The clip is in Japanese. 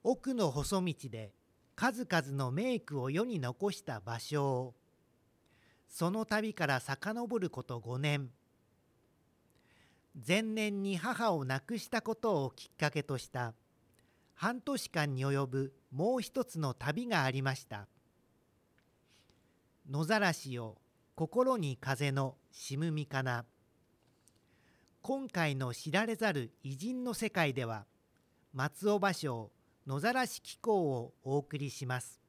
奥の細道で数々の名句を世に残した芭蕉。その旅から遡ること5年。前年に母を亡くしたことをきっかけとした半年間に及ぶもう一つの旅がありました。野ざらしよ心に風のしむみかな。今回の知られざる偉人の世界では、松尾芭蕉野ざらし紀行をお送りします。